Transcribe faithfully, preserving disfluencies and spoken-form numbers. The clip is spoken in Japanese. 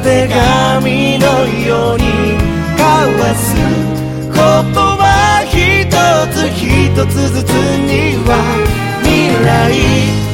手紙のように交わす言葉一つ一つずつには未来